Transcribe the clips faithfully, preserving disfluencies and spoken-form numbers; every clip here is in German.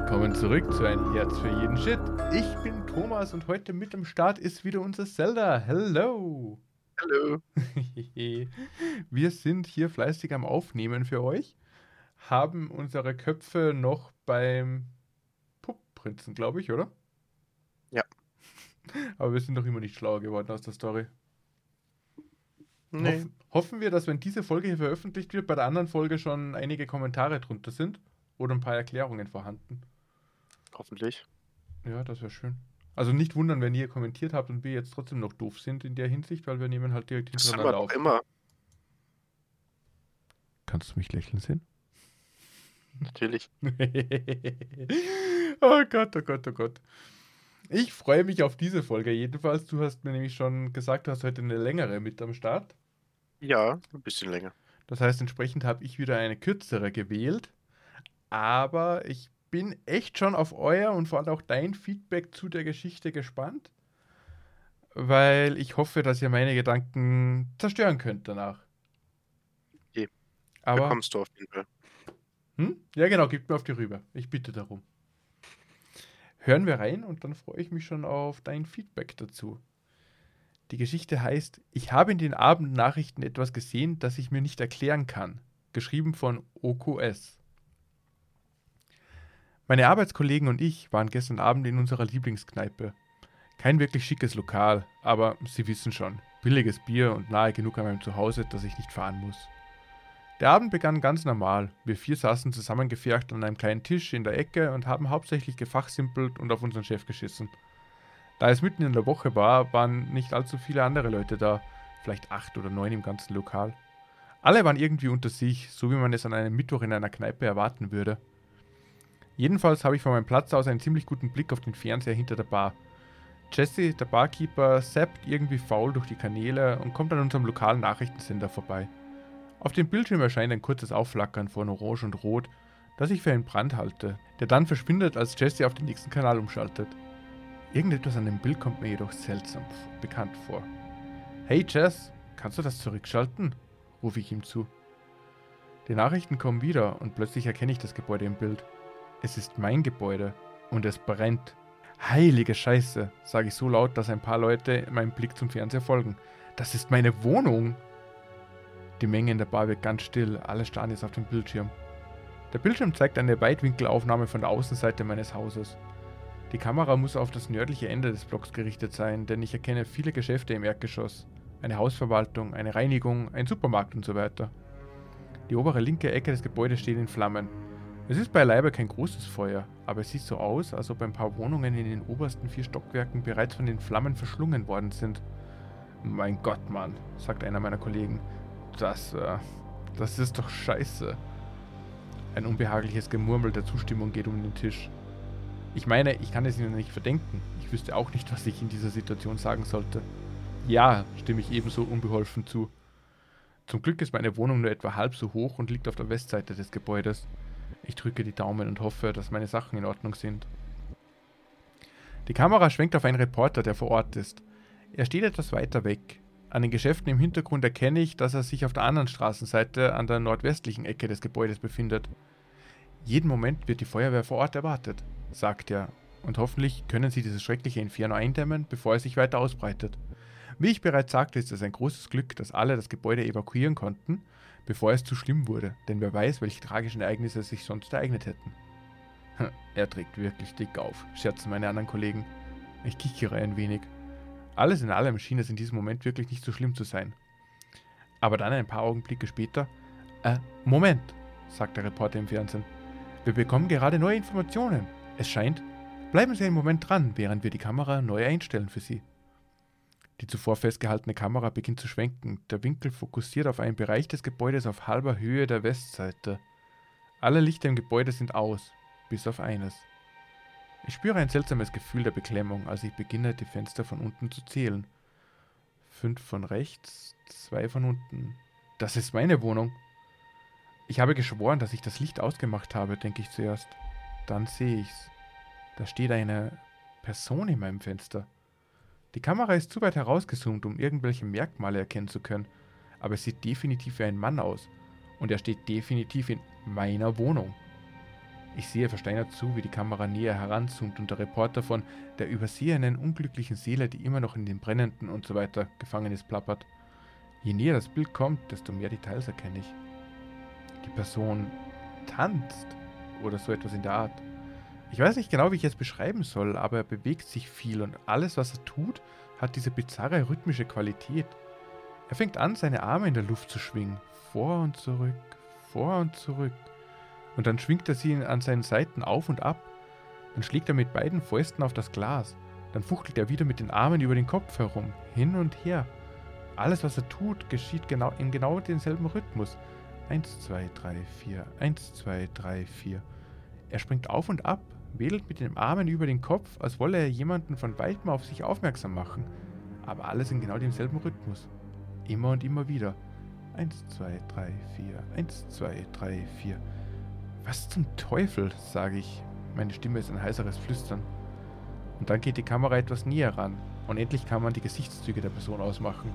Willkommen zurück zu Ein Herz für jeden Shit. Ich bin Thomas und heute mit am Start ist wieder unser Zelda. Hello! Hallo. Wir sind hier fleißig am Aufnehmen für euch, haben unsere Köpfe noch beim Puppprinzen, glaube ich, oder? Ja. Aber wir sind noch immer nicht schlauer geworden aus der Story. Nee, Hoffen, hoffen wir, dass wenn diese Folge hier veröffentlicht wird, bei der anderen Folge schon einige Kommentare drunter sind oder ein paar Erklärungen vorhanden. hoffentlich. Ja, das wäre schön. Also nicht wundern, wenn ihr kommentiert habt und wir jetzt trotzdem noch doof sind in der Hinsicht, weil wir nehmen halt direkt Das sind wir hintereinander doch auf. immer. Kannst du mich lächeln sehen? Natürlich. Oh Gott, oh Gott, oh Gott. Ich freue mich auf diese Folge jedenfalls. Du hast mir nämlich schon gesagt, du hast heute eine längere mit am Start. Ja, ein bisschen länger. Das heißt, entsprechend habe ich wieder eine kürzere gewählt. Aber ich bin echt schon auf euer und vor allem auch dein Feedback zu der Geschichte gespannt. Weil ich hoffe, dass ihr meine Gedanken zerstören könnt danach. Okay. Aber, Bekommst du auf jeden Fall. hm? Ja genau, gebt mir auf die rüber. Ich bitte darum. Hören wir rein und dann freue ich mich schon auf dein Feedback dazu. Die Geschichte heißt, ich habe in den Abendnachrichten etwas gesehen, das ich mir nicht erklären kann. Geschrieben von O Q S. Meine Arbeitskollegen und ich waren gestern Abend in unserer Lieblingskneipe. Kein wirklich schickes Lokal, aber Sie wissen schon, billiges Bier und nahe genug an meinem Zuhause, dass ich nicht fahren muss. Der Abend begann ganz normal. Wir vier saßen zusammengepfercht an einem kleinen Tisch in der Ecke und haben hauptsächlich gefachsimpelt und auf unseren Chef geschissen. Da es mitten in der Woche war, waren nicht allzu viele andere Leute da, vielleicht acht oder neun im ganzen Lokal. Alle waren irgendwie unter sich, so wie man es an einem Mittwoch in einer Kneipe erwarten würde. Jedenfalls habe ich von meinem Platz aus einen ziemlich guten Blick auf den Fernseher hinter der Bar. Jesse, der Barkeeper, zappt irgendwie faul durch die Kanäle und kommt an unserem lokalen Nachrichtensender vorbei. Auf dem Bildschirm erscheint ein kurzes Aufflackern von Orange und Rot, das ich für einen Brand halte, der dann verschwindet, als Jesse auf den nächsten Kanal umschaltet. Irgendetwas an dem Bild kommt mir jedoch seltsam bekannt vor. Hey Jess, kannst du das zurückschalten? Rufe ich ihm zu. Die Nachrichten kommen wieder und plötzlich erkenne ich das Gebäude im Bild. Es ist mein Gebäude und es brennt. Heilige Scheiße, sage ich so laut, dass ein paar Leute meinem Blick zum Fernseher folgen. Das ist meine Wohnung! Die Menge in der Bar wird ganz still, alle starren jetzt auf den Bildschirm. Der Bildschirm zeigt eine Weitwinkelaufnahme von der Außenseite meines Hauses. Die Kamera muss auf das nördliche Ende des Blocks gerichtet sein, denn ich erkenne viele Geschäfte im Erdgeschoss. Eine Hausverwaltung, eine Reinigung, ein Supermarkt und so weiter. Die obere linke Ecke des Gebäudes steht in Flammen. Es ist beileibe kein großes Feuer, aber es sieht so aus, als ob ein paar Wohnungen in den obersten vier Stockwerken bereits von den Flammen verschlungen worden sind. Mein Gott, Mann, sagt einer meiner Kollegen. Das, äh, das ist doch scheiße. Ein unbehagliches Gemurmel der Zustimmung geht um den Tisch. Ich meine, ich kann es Ihnen nicht verdenken. Ich wüsste auch nicht, was ich in dieser Situation sagen sollte. Ja, stimme ich ebenso unbeholfen zu. Zum Glück ist meine Wohnung nur etwa halb so hoch und liegt auf der Westseite des Gebäudes. Ich drücke die Daumen und hoffe, dass meine Sachen in Ordnung sind. Die Kamera schwenkt auf einen Reporter, der vor Ort ist. Er steht etwas weiter weg. An den Geschäften im Hintergrund erkenne ich, dass er sich auf der anderen Straßenseite an der nordwestlichen Ecke des Gebäudes befindet. Jeden Moment wird die Feuerwehr vor Ort erwartet, sagt er, und hoffentlich können sie dieses schreckliche Inferno eindämmen, bevor es sich weiter ausbreitet. Wie ich bereits sagte, ist es ein großes Glück, dass alle das Gebäude evakuieren konnten, bevor es zu schlimm wurde, denn wer weiß, welche tragischen Ereignisse sich sonst ereignet hätten. Er trägt wirklich dick auf, scherzen meine anderen Kollegen. Ich kichere ein wenig. Alles in allem schien es in diesem Moment wirklich nicht so schlimm zu sein. Aber dann ein paar Augenblicke später, äh, Moment, sagt der Reporter im Fernsehen. Wir bekommen gerade neue Informationen. Es scheint, bleiben Sie einen Moment dran, während wir die Kamera neu einstellen für Sie. Die zuvor festgehaltene Kamera beginnt zu schwenken. Der Winkel fokussiert auf einen Bereich des Gebäudes auf halber Höhe der Westseite. Alle Lichter im Gebäude sind aus, bis auf eines. Ich spüre ein seltsames Gefühl der Beklemmung, als ich beginne, die Fenster von unten zu zählen. Fünf von rechts, zwei von unten. Das ist meine Wohnung. Ich habe geschworen, dass ich das Licht ausgemacht habe, denke ich zuerst. Dann sehe ich's. Da steht eine Person in meinem Fenster. Die Kamera ist zu weit herausgezoomt, um irgendwelche Merkmale erkennen zu können, aber es sieht definitiv wie ein Mann aus. Und er steht definitiv in meiner Wohnung. Ich sehe versteinert zu, wie die Kamera näher heranzoomt und der Reporter von der übersehenen, unglücklichen Seele, die immer noch in den brennenden und so weiter gefangen ist, plappert. Je näher das Bild kommt, desto mehr Details erkenne ich. Die Person tanzt oder so etwas in der Art. Ich weiß nicht genau, wie ich es beschreiben soll, aber er bewegt sich viel und alles, was er tut, hat diese bizarre rhythmische Qualität. Er fängt an, seine Arme in der Luft zu schwingen, vor und zurück, vor und zurück. Und dann schwingt er sie an seinen Seiten auf und ab. Dann schlägt er mit beiden Fäusten auf das Glas. Dann fuchtelt er wieder mit den Armen über den Kopf herum, hin und her. Alles, was er tut, geschieht genau in genau denselben Rhythmus. Eins, zwei, drei, vier, eins, zwei, drei, vier. Er springt auf und ab, wedelt mit den Armen über den Kopf, als wolle er jemanden von weitem auf sich aufmerksam machen. Aber alles in genau demselben Rhythmus. Immer und immer wieder. Eins, zwei, drei, vier, eins, zwei, drei, vier. Was zum Teufel, sage ich. Meine Stimme ist ein heiseres Flüstern. Und dann geht die Kamera etwas näher ran und endlich kann man die Gesichtszüge der Person ausmachen.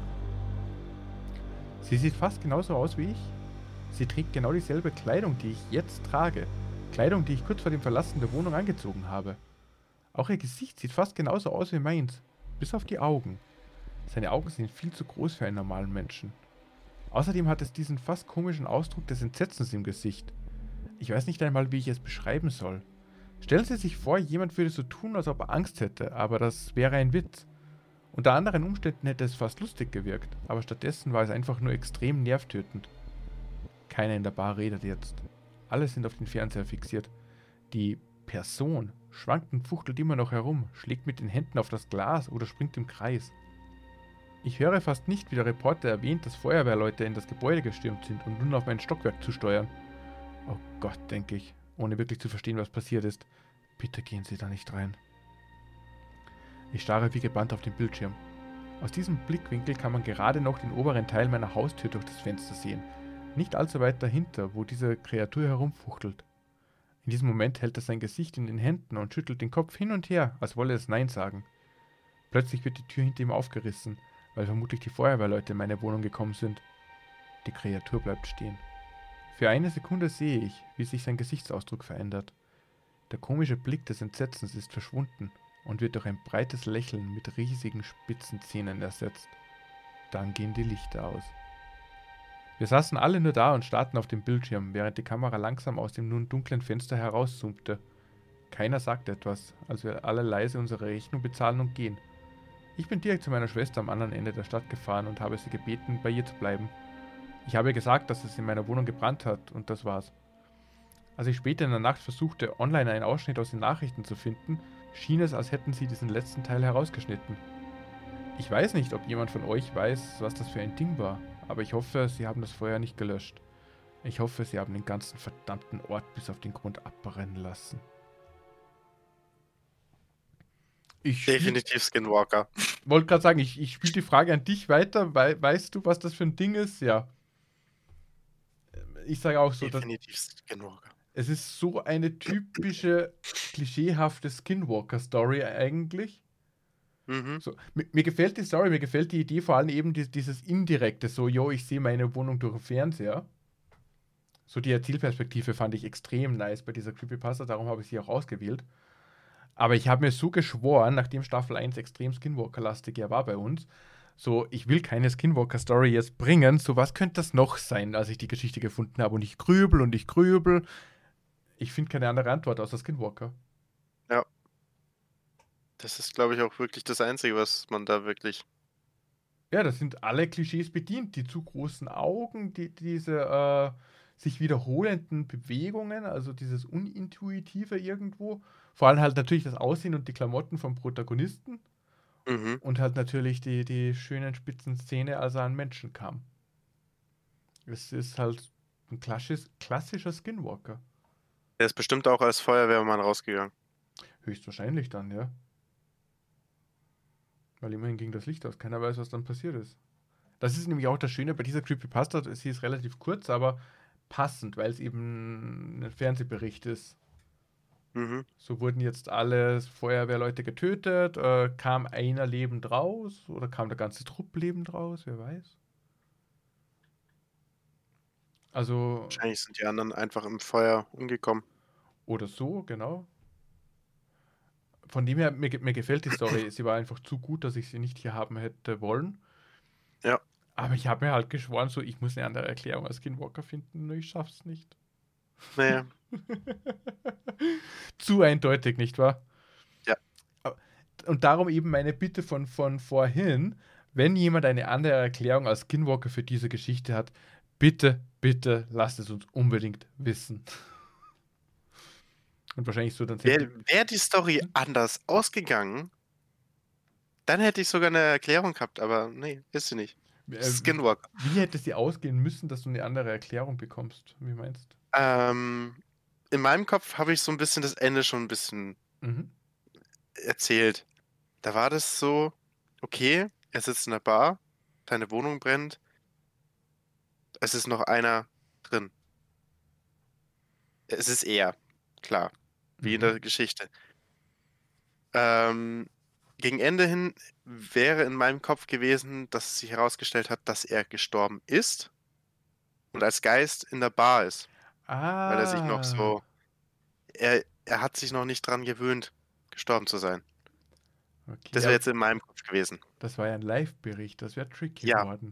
Sie sieht fast genauso aus wie ich. Sie trägt genau dieselbe Kleidung, die ich jetzt trage. Kleidung, die ich kurz vor dem Verlassen der Wohnung angezogen habe. Auch ihr Gesicht sieht fast genauso aus wie meins, bis auf die Augen. Seine Augen sind viel zu groß für einen normalen Menschen. Außerdem hat es diesen fast komischen Ausdruck des Entsetzens im Gesicht. Ich weiß nicht einmal, wie ich es beschreiben soll. Stellen Sie sich vor, jemand würde so tun, als ob er Angst hätte, aber das wäre ein Witz. Unter anderen Umständen hätte es fast lustig gewirkt, aber stattdessen war es einfach nur extrem nervtötend. Keiner in der Bar redet jetzt. Alle sind auf den Fernseher fixiert. Die Person schwankt und fuchtelt immer noch herum, schlägt mit den Händen auf das Glas oder springt im Kreis. Ich höre fast nicht, wie der Reporter erwähnt, dass Feuerwehrleute in das Gebäude gestürmt sind und nun auf mein Stockwerk zusteuern. Oh Gott, denke ich, ohne wirklich zu verstehen, was passiert ist. Bitte gehen Sie da nicht rein. Ich starre wie gebannt auf den Bildschirm. Aus diesem Blickwinkel kann man gerade noch den oberen Teil meiner Haustür durch das Fenster sehen. Nicht allzu weit dahinter, wo diese Kreatur herumfuchtelt. In diesem Moment hält er sein Gesicht in den Händen und schüttelt den Kopf hin und her, als wolle es Nein sagen. Plötzlich wird die Tür hinter ihm aufgerissen, weil vermutlich die Feuerwehrleute in meine Wohnung gekommen sind. Die Kreatur bleibt stehen. Für eine Sekunde sehe ich, wie sich sein Gesichtsausdruck verändert. Der komische Blick des Entsetzens ist verschwunden und wird durch ein breites Lächeln mit riesigen spitzen Zähnen ersetzt. Dann gehen die Lichter aus. Wir saßen alle nur da und starrten auf den Bildschirm, während die Kamera langsam aus dem nun dunklen Fenster herauszoomte. Keiner sagte etwas, als wir alle leise unsere Rechnung bezahlen und gehen. Ich bin direkt zu meiner Schwester am anderen Ende der Stadt gefahren und habe sie gebeten, bei ihr zu bleiben. Ich habe ihr gesagt, dass es in meiner Wohnung gebrannt hat, und das war's. Als ich später in der Nacht versuchte, online einen Ausschnitt aus den Nachrichten zu finden, schien es, als hätten sie diesen letzten Teil herausgeschnitten. Ich weiß nicht, ob jemand von euch weiß, was das für ein Ding war, aber ich hoffe, sie haben das Feuer nicht gelöscht. Ich hoffe, sie haben den ganzen verdammten Ort bis auf den Grund abbrennen lassen. Ich Definitiv Skinwalker. wollte gerade sagen, ich, ich spiele die Frage an dich weiter. Wei weißt du, was das für ein Ding ist? Ja. Ich sage auch so, dass Definitiv Skinwalker. es ist so eine typische, klischeehafte Skinwalker-Story eigentlich. Mhm. So, mir, mir gefällt die Story, mir gefällt die Idee vor allem eben die, dieses Indirekte, so, yo, ich sehe meine Wohnung durch den Fernseher. So die Erzählperspektive fand ich extrem nice bei dieser Creepypasta, darum habe ich sie auch ausgewählt. Aber ich habe mir so geschworen, nachdem Staffel eins extrem Skinwalker-lastig ja war bei uns, so, ich will keine Skinwalker-Story jetzt bringen, so was könnte das noch sein, als ich die Geschichte gefunden habe und ich grübel und ich grübel. Ich finde keine andere Antwort außer Skinwalker. Ja. Das ist, glaube ich, auch wirklich das Einzige, was man da wirklich. Ja, das sind alle Klischees bedient. Die zu großen Augen, die, diese äh, sich wiederholenden Bewegungen, also dieses Unintuitive irgendwo. Vor allem halt natürlich das Aussehen und die Klamotten vom Protagonisten. Mhm. Und halt natürlich die, die schönen spitzen Szene, als er an Menschen kam. Es ist halt ein klassisch, klassischer Skinwalker. Der ist bestimmt auch als Feuerwehrmann rausgegangen. Höchstwahrscheinlich dann, ja. Weil immerhin ging das Licht aus. Keiner weiß, was dann passiert ist. Das ist nämlich auch das Schöne bei dieser Creepypasta. Sie ist relativ kurz, aber passend, weil es eben ein Fernsehbericht ist. Mhm. So wurden jetzt alle Feuerwehrleute getötet. Äh, kam einer lebend raus? Oder kam der ganze Trupp lebend raus? Wer weiß. Also, Wahrscheinlich sind die anderen einfach im Feuer umgekommen. Oder so, genau. Von dem her, mir, ge- mir gefällt die Story. Sie war einfach zu gut, dass ich sie nicht hier haben hätte wollen. Ja. Aber ich habe mir halt geschworen, so, ich muss eine andere Erklärung als Skinwalker finden. Nur ich schaff's nicht. Naja. Zu eindeutig, nicht wahr? Ja. Und darum eben meine Bitte von, von vorhin, wenn jemand eine andere Erklärung als Skinwalker für diese Geschichte hat, bitte, bitte lasst es uns unbedingt wissen. Und wahrscheinlich so dann Wäre wär die Story anders ausgegangen, dann hätte ich sogar eine Erklärung gehabt, aber nee, ist sie nicht. äh, Skinwalker. Wie hätte sie ausgehen müssen, dass du eine andere Erklärung bekommst? Wie meinst Ähm, in meinem Kopf habe ich so ein bisschen das Ende schon ein bisschen du? Mhm. erzählt. Da war das so, okay, er sitzt in der Bar, deine Wohnung brennt, es ist noch einer drin. Es ist er, klar, wie in Mhm. der Geschichte. Ähm, gegen Ende hin wäre in meinem Kopf gewesen, dass es sich herausgestellt hat, dass er gestorben ist und als Geist in der Bar ist, weil er sich noch Ah, so, er, er hat sich noch nicht dran gewöhnt, gestorben zu sein. okay, Das wäre aber jetzt in meinem Kopf gewesen. das war ja ein Live-Bericht, das wäre tricky Ja, geworden.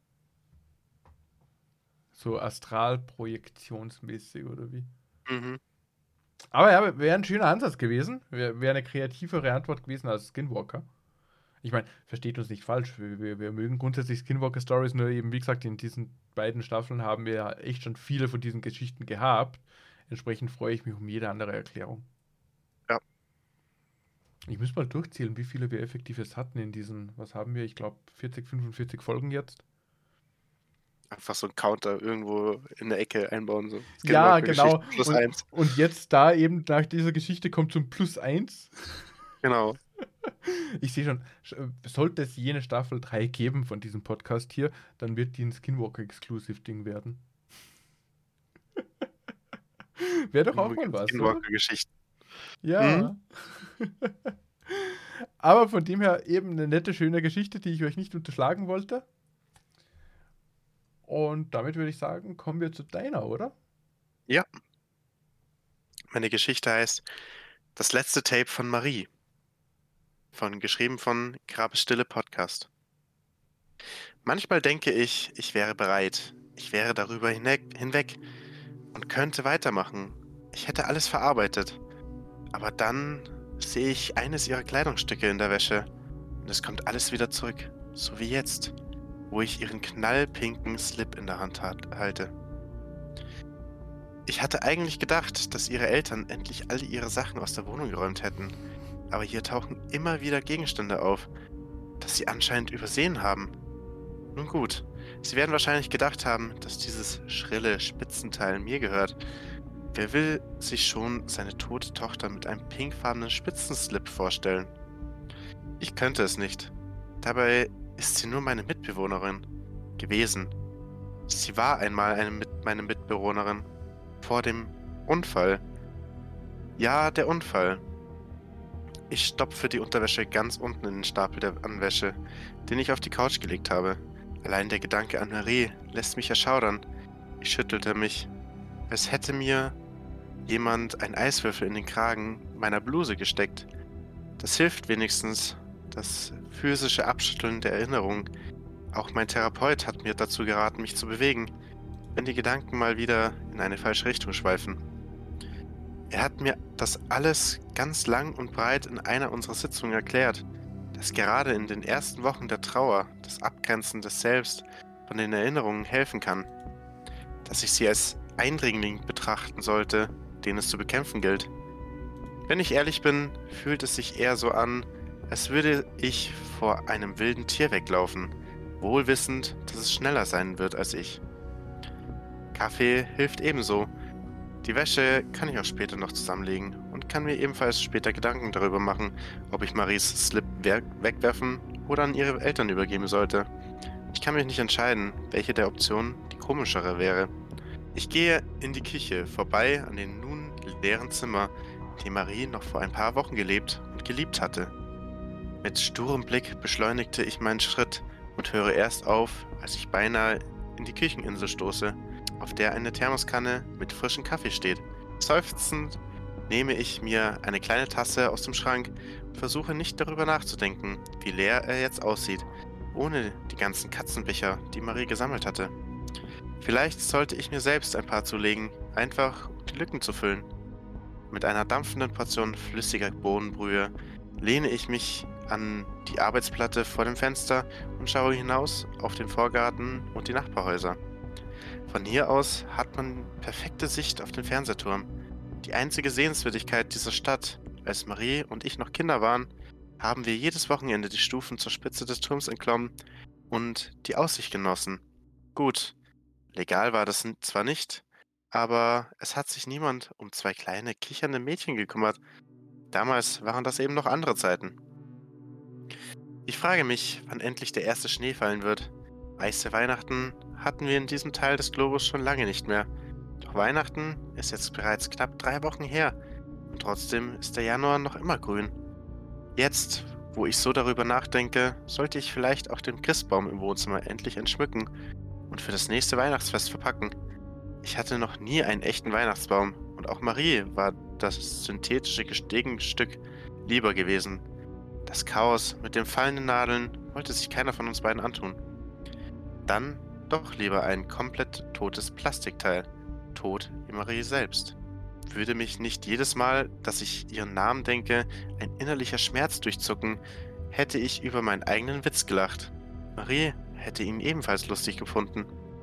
So astralprojektionsmäßig oder wie? mhm. Aber ja, wäre ein schöner Ansatz gewesen. Wäre wär eine kreativere Antwort gewesen als Skinwalker. Ich meine, versteht uns nicht falsch. Wir, wir, wir mögen grundsätzlich Skinwalker-Stories, nur eben, wie gesagt, in diesen beiden Staffeln haben wir ja echt schon viele von diesen Geschichten gehabt. Entsprechend freue ich mich um jede andere Erklärung. Ja, Ich muss mal durchzählen, wie viele wir effektiv jetzt hatten in diesen, was haben wir? Ich glaube, vierzig, fünfundvierzig Folgen jetzt. einfach so ein Counter irgendwo in der Ecke einbauen, so Ja, genau. Skinwalker-Geschichte plus Und, eins. und jetzt da eben nach dieser Geschichte kommt zum Plus eins. Genau. Ich sehe schon, sch- sollte es jene Staffel drei geben von diesem Podcast hier, dann wird die ein Skinwalker-Exclusive-Ding werden. Wäre doch auch Nur mal gibt's was, oder? Skinwalker-Geschichten. Mhm. Ja. Aber von dem her eben eine nette, schöne Geschichte, die ich euch nicht unterschlagen wollte. Und damit würde ich sagen, kommen wir zu deiner, oder? Ja, meine Geschichte heißt Das letzte Tape von Marie. Von geschrieben von Grabesstille Podcast. Manchmal denke ich, ich wäre bereit. Ich wäre darüber hinweg, hinweg und könnte weitermachen. Ich hätte alles verarbeitet. Aber dann sehe ich eines ihrer Kleidungsstücke in der Wäsche und es kommt alles wieder zurück. So wie jetzt, wo ich ihren knallpinken Slip in der Hand hat, halte. Ich hatte eigentlich gedacht, dass ihre Eltern endlich alle ihre Sachen aus der Wohnung geräumt hätten. Aber hier tauchen immer wieder Gegenstände auf, das sie anscheinend übersehen haben. Nun gut, sie werden wahrscheinlich gedacht haben, dass dieses schrille Spitzenteil mir gehört. Wer will sich schon seine tote Tochter mit einem pinkfarbenen Spitzenslip vorstellen? Ich könnte es nicht. Dabei ist sie nur meine Mitbewohnerin gewesen. Sie war einmal eine mit meine Mitbewohnerin. Vor dem Unfall. Ja, der Unfall. Ich stopfe die Unterwäsche ganz unten in den Stapel der Anwäsche, den ich auf die Couch gelegt habe. Allein der Gedanke an Marie lässt mich erschaudern. Ich schüttelte mich. Es hätte mir jemand einen Eiswürfel in den Kragen meiner Bluse gesteckt. Das hilft wenigstens, das physische Abschütteln der Erinnerung. Auch mein Therapeut hat mir dazu geraten, mich zu bewegen, wenn die Gedanken mal wieder in eine falsche Richtung schweifen. Er hat mir das alles ganz lang und breit in einer unserer Sitzungen erklärt, dass gerade in den ersten Wochen der Trauer das Abgrenzen des Selbst von den Erinnerungen helfen kann, dass ich sie als Eindringling betrachten sollte, den es zu bekämpfen gilt. Wenn ich ehrlich bin, fühlt es sich eher so an, als würde ich vor einem wilden Tier weglaufen, wohl wissend, dass es schneller sein wird als ich. Kaffee hilft ebenso. Die Wäsche kann ich auch später noch zusammenlegen und kann mir ebenfalls später Gedanken darüber machen, ob ich Maries Slip wegwerfen oder an ihre Eltern übergeben sollte. Ich kann mich nicht entscheiden, welche der Optionen die komischere wäre. Ich gehe in die Küche, vorbei an den nun leeren Zimmer, in dem Marie noch vor ein paar Wochen gelebt und geliebt hatte. Mit sturem Blick beschleunigte ich meinen Schritt und höre erst auf, als ich beinahe in die Kücheninsel stoße, auf der eine Thermoskanne mit frischem Kaffee steht. Seufzend nehme ich mir eine kleine Tasse aus dem Schrank und versuche nicht darüber nachzudenken, wie leer er jetzt aussieht, ohne die ganzen Katzenbecher, die Marie gesammelt hatte. Vielleicht sollte ich mir selbst ein paar zulegen, einfach um die Lücken zu füllen. Mit einer dampfenden Portion flüssiger Bohnenbrühe lehne ich mich an die Arbeitsplatte vor dem Fenster und schaue hinaus auf den Vorgarten und die Nachbarhäuser. Von hier aus hat man perfekte Sicht auf den Fernsehturm. Die einzige Sehenswürdigkeit dieser Stadt. Als Marie und ich noch Kinder waren, haben wir jedes Wochenende die Stufen zur Spitze des Turms entklommen und die Aussicht genossen. Gut, legal war das n- zwar nicht, aber es hat sich niemand um zwei kleine, kichernde Mädchen gekümmert. Damals waren das eben noch andere Zeiten. Ich frage mich, wann endlich der erste Schnee fallen wird. Weiße Weihnachten hatten wir in diesem Teil des Globus schon lange nicht mehr. Doch Weihnachten ist jetzt bereits knapp drei Wochen her und trotzdem ist der Januar noch immer grün. Jetzt, wo ich so darüber nachdenke, sollte ich vielleicht auch den Christbaum im Wohnzimmer endlich entschmücken und für das nächste Weihnachtsfest verpacken. Ich hatte noch nie einen echten Weihnachtsbaum und auch Marie war das synthetische Gegenstück lieber gewesen. Das Chaos mit den fallenden Nadeln wollte sich keiner von uns beiden antun. Dann doch lieber ein komplett totes Plastikteil, tot wie Marie selbst. Würde mich nicht jedes Mal, dass ich ihren Namen denke, ein innerlicher Schmerz durchzucken, hätte ich über meinen eigenen Witz gelacht. Marie hätte ihn ebenfalls lustig gefunden.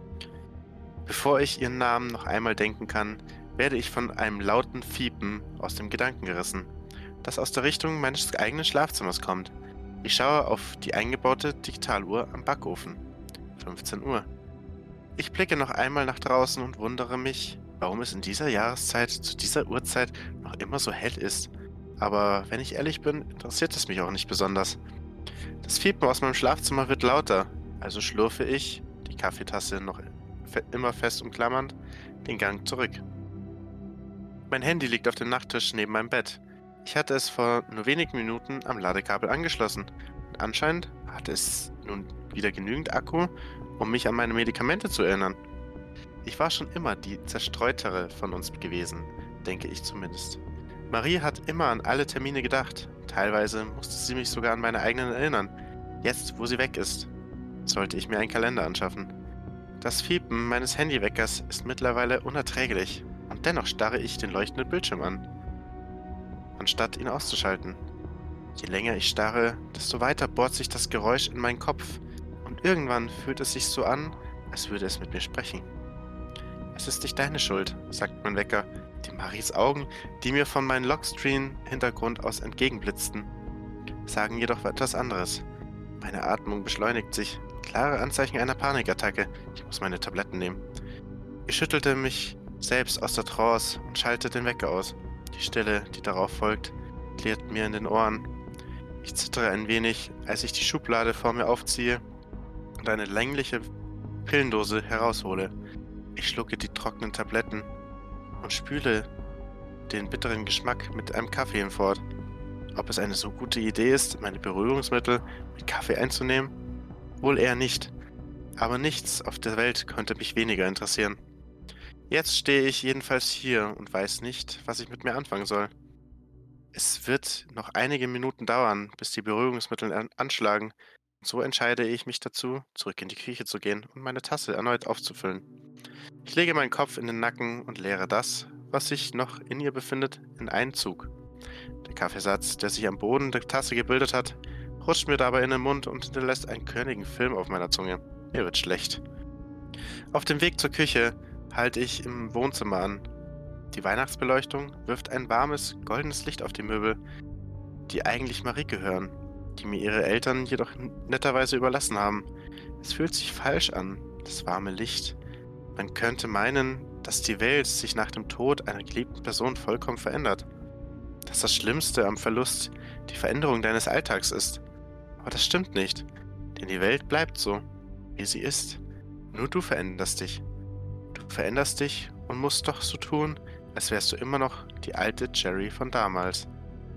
Bevor ich ihren Namen noch einmal denken kann, werde ich von einem lauten Fiepen aus dem Gedanken gerissen, das aus der Richtung meines eigenen Schlafzimmers kommt. Ich schaue auf die eingebaute Digitaluhr am Backofen. fünfzehn Uhr. Ich blicke noch einmal nach draußen und wundere mich, warum es in dieser Jahreszeit zu dieser Uhrzeit noch immer so hell ist. Aber wenn ich ehrlich bin, interessiert es mich auch nicht besonders. Das Fiepen aus meinem Schlafzimmer wird lauter, also schlurfe ich, die Kaffeetasse noch fe- immer fest umklammernd, den Gang zurück. Mein Handy liegt auf dem Nachttisch neben meinem Bett. Ich hatte es vor nur wenigen Minuten am Ladekabel angeschlossen. Und anscheinend hatte es nun wieder genügend Akku, um mich an meine Medikamente zu erinnern. Ich war schon immer die zerstreutere von uns gewesen, denke ich zumindest. Marie hat immer an alle Termine gedacht. Teilweise musste sie mich sogar an meine eigenen erinnern. Jetzt, wo sie weg ist, sollte ich mir einen Kalender anschaffen. Das Fiepen meines Handyweckers ist mittlerweile unerträglich und dennoch starre ich den leuchtenden Bildschirm an, anstatt ihn auszuschalten. Je länger ich starre, desto weiter bohrt sich das Geräusch in meinen Kopf und irgendwann fühlt es sich so an, als würde es mit mir sprechen. Es ist nicht deine Schuld, sagt mein Wecker, die Maries Augen, die mir von meinem Lockscreen-Hintergrund aus entgegenblitzten, sagen jedoch etwas anderes. Meine Atmung beschleunigt sich, klare Anzeichen einer Panikattacke. Ich muss meine Tabletten nehmen. Ich schüttelte mich selbst aus der Trance und schalte den Wecker aus. Die Stille, die darauf folgt, klirrt mir in den Ohren. Ich zittere ein wenig, als ich die Schublade vor mir aufziehe und eine längliche Pillendose heraushole. Ich schlucke die trockenen Tabletten und spüle den bitteren Geschmack mit einem Kaffee hinfort. Ob es eine so gute Idee ist, meine Beruhigungsmittel mit Kaffee einzunehmen? Wohl eher nicht. Aber nichts auf der Welt könnte mich weniger interessieren. Jetzt stehe ich jedenfalls hier und weiß nicht, was ich mit mir anfangen soll. Es wird noch einige Minuten dauern, bis die Beruhigungsmittel an anschlagen. So entscheide ich mich dazu, zurück in die Küche zu gehen und meine Tasse erneut aufzufüllen. Ich lege meinen Kopf in den Nacken und leere das, was sich noch in ihr befindet, in einen Zug. Der Kaffeesatz, der sich am Boden der Tasse gebildet hat, rutscht mir dabei in den Mund und hinterlässt einen körnigen Film auf meiner Zunge. Mir wird schlecht. Auf dem Weg zur Küche halte ich im Wohnzimmer an. Die Weihnachtsbeleuchtung wirft ein warmes, goldenes Licht auf die Möbel, die eigentlich Marie gehören, die mir ihre Eltern jedoch netterweise überlassen haben. Es fühlt sich falsch an, das warme Licht. Man könnte meinen, dass die Welt sich nach dem Tod einer geliebten Person vollkommen verändert. Dass das Schlimmste am Verlust die Veränderung deines Alltags ist. Aber das stimmt nicht, denn die Welt bleibt so, wie sie ist. Nur du veränderst dich. Du veränderst dich und musst doch so tun, als wärst du immer noch die alte Jerry von damals.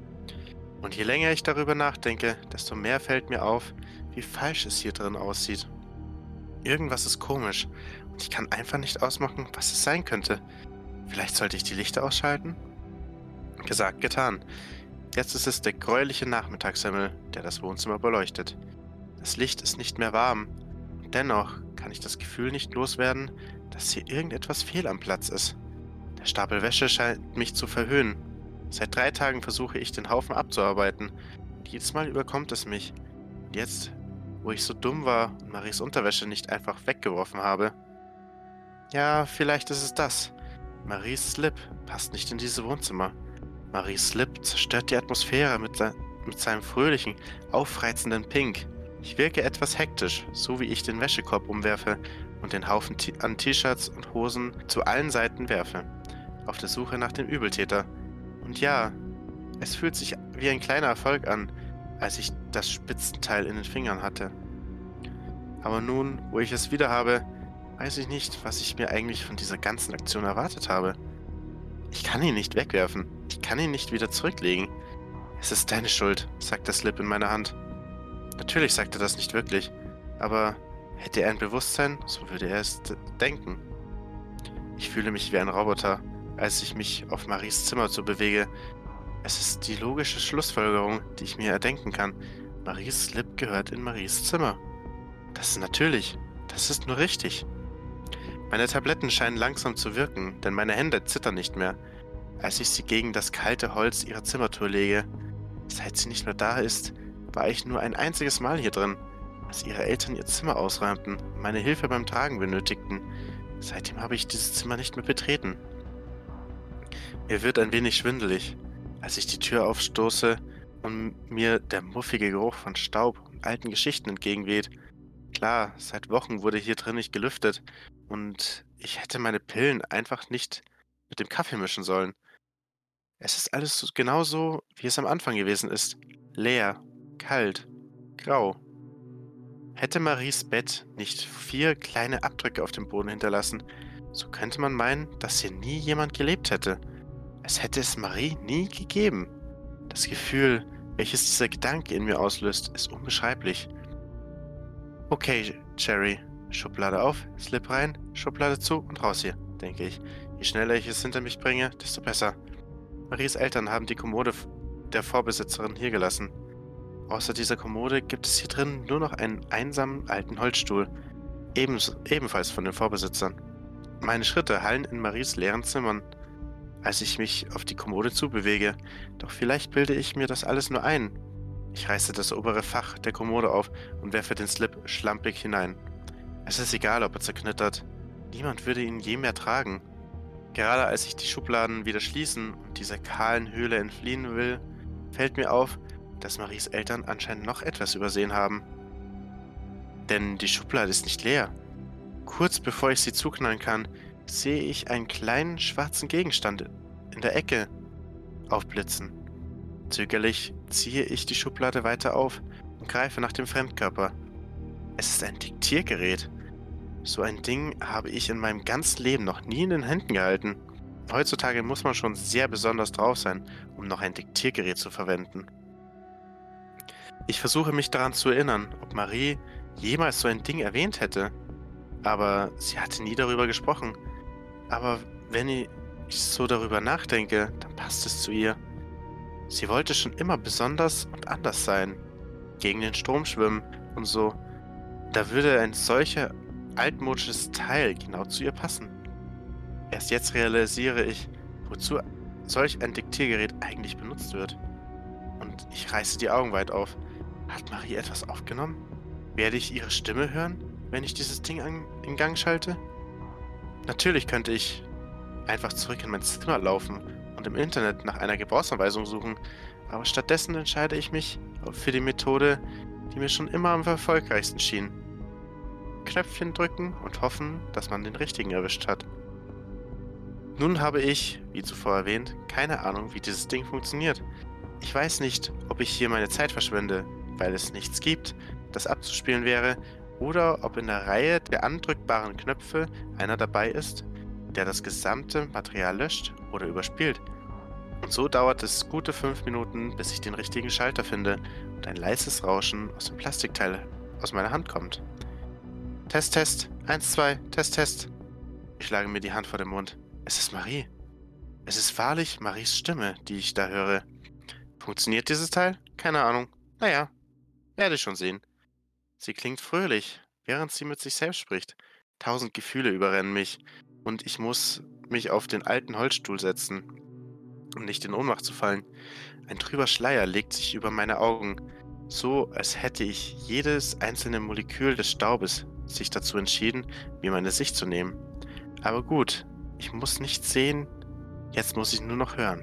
Und je länger ich darüber nachdenke, desto mehr fällt mir auf, wie falsch es hier drin aussieht. Irgendwas ist komisch und ich kann einfach nicht ausmachen, was es sein könnte. Vielleicht sollte ich die Lichter ausschalten? Gesagt, getan. Jetzt ist es der gräuliche Nachmittagshimmel, der das Wohnzimmer beleuchtet. Das Licht ist nicht mehr warm. Und dennoch kann ich das Gefühl nicht loswerden, dass hier irgendetwas fehl am Platz ist. Der Stapel Wäsche scheint mich zu verhöhnen. Seit drei Tagen versuche ich, den Haufen abzuarbeiten. Und jedes Mal überkommt es mich. Und jetzt, wo ich so dumm war und Maries Unterwäsche nicht einfach weggeworfen habe. Ja, vielleicht ist es das. Maries Slip passt nicht in dieses Wohnzimmer. Maries Slip zerstört die Atmosphäre mit, se mit seinem fröhlichen, aufreizenden Pink. Ich wirke etwas hektisch, so wie ich den Wäschekorb umwerfe und den Haufen T an T-Shirts und Hosen zu allen Seiten werfe, auf der Suche nach dem Übeltäter. Und ja, es fühlt sich wie ein kleiner Erfolg an, als ich das Spitzenteil in den Fingern hatte. Aber nun, wo ich es wieder habe, weiß ich nicht, was ich mir eigentlich von dieser ganzen Aktion erwartet habe. Ich kann ihn nicht wegwerfen. Ich kann ihn nicht wieder zurücklegen. Es ist deine Schuld, sagt der Slip in meiner Hand. Natürlich sagt er das nicht wirklich, aber hätte er ein Bewusstsein, so würde er es denken. Ich fühle mich wie ein Roboter, als ich mich auf Maries Zimmer zu bewege. Es ist die logische Schlussfolgerung, die ich mir erdenken kann. Maries Slip gehört in Maries Zimmer. Das ist natürlich. Das ist nur richtig. Meine Tabletten scheinen langsam zu wirken, denn meine Hände zittern nicht mehr, als ich sie gegen das kalte Holz ihrer Zimmertür lege. Seit sie nicht mehr da ist, war ich nur ein einziges Mal hier drin, als ihre Eltern ihr Zimmer ausräumten und meine Hilfe beim Tragen benötigten. Seitdem habe ich dieses Zimmer nicht mehr betreten. Mir wird ein wenig schwindelig, als ich die Tür aufstoße und mir der muffige Geruch von Staub und alten Geschichten entgegenweht. Klar, seit Wochen wurde hier drin nicht gelüftet und ich hätte meine Pillen einfach nicht mit dem Kaffee mischen sollen. Es ist alles so- genauso, wie es am Anfang gewesen ist. Leer, kalt, grau. Hätte Maries Bett nicht vier kleine Abdrücke auf dem Boden hinterlassen, so könnte man meinen, dass hier nie jemand gelebt hätte. Es hätte es Marie nie gegeben. Das Gefühl, welches dieser Gedanke in mir auslöst, ist unbeschreiblich. Okay, Cherry. Schublade auf, Slip rein, Schublade zu und raus hier, denke ich. Je schneller ich es hinter mich bringe, desto besser. Maries Eltern haben die Kommode der Vorbesitzerin hier gelassen. Außer dieser Kommode gibt es hier drin nur noch einen einsamen alten Holzstuhl, ebens ebenfalls von den Vorbesitzern. Meine Schritte hallen in Maries leeren Zimmern, als ich mich auf die Kommode zubewege, doch vielleicht bilde ich mir das alles nur ein. Ich reiße das obere Fach der Kommode auf und werfe den Slip schlampig hinein. Es ist egal, ob er zerknittert. Niemand würde ihn je mehr tragen. Gerade als ich die Schubladen wieder schließen und dieser kahlen Höhle entfliehen will, fällt mir auf, dass Maries Eltern anscheinend noch etwas übersehen haben. Denn die Schublade ist nicht leer. Kurz bevor ich sie zuknallen kann, sehe ich einen kleinen schwarzen Gegenstand in der Ecke aufblitzen. Zögerlich ziehe ich die Schublade weiter auf und greife nach dem Fremdkörper. Es ist ein Diktiergerät. So ein Ding habe ich in meinem ganzen Leben noch nie in den Händen gehalten. Heutzutage muss man schon sehr besonders drauf sein, um noch ein Diktiergerät zu verwenden. Ich versuche mich daran zu erinnern, ob Marie jemals so ein Ding erwähnt hätte. Aber sie hatte nie darüber gesprochen. Aber wenn ich so darüber nachdenke, dann passt es zu ihr. Sie wollte schon immer besonders und anders sein. Gegen den Strom schwimmen und so. Da würde ein solcher altmodisches Teil genau zu ihr passen. Erst jetzt realisiere ich, wozu solch ein Diktiergerät eigentlich benutzt wird. Und ich reiße die Augen weit auf. Hat Marie etwas aufgenommen? Werde ich ihre Stimme hören, wenn ich dieses Ding an, in Gang schalte? Natürlich könnte ich einfach zurück in mein Zimmer laufen und im Internet nach einer Gebrauchsanweisung suchen, aber stattdessen entscheide ich mich für die Methode, die mir schon immer am erfolgreichsten schien. Knöpfchen drücken und hoffen, dass man den richtigen erwischt hat. Nun habe ich, wie zuvor erwähnt, keine Ahnung, wie dieses Ding funktioniert. Ich weiß nicht, ob ich hier meine Zeit verschwende, weil es nichts gibt, das abzuspielen wäre, oder ob in der Reihe der andrückbaren Knöpfe einer dabei ist, der das gesamte Material löscht oder überspielt. Und so dauert es gute fünf Minuten, bis ich den richtigen Schalter finde und ein leises Rauschen aus dem Plastikteil aus meiner Hand kommt. Test, Test, eins, zwei, Test, Test. Ich schlage mir die Hand vor den Mund. Es ist Marie. Es ist wahrlich Maries Stimme, die ich da höre. Funktioniert dieses Teil? Keine Ahnung. Naja, werde ich schon sehen. Sie klingt fröhlich, während sie mit sich selbst spricht. Tausend Gefühle überrennen mich und ich muss mich auf den alten Holzstuhl setzen, um nicht in Ohnmacht zu fallen. Ein trüber Schleier legt sich über meine Augen, so als hätte ich jedes einzelne Molekül des Staubes sich dazu entschieden, mir meine Sicht zu nehmen. Aber gut, ich muss nichts sehen, jetzt muss ich nur noch hören.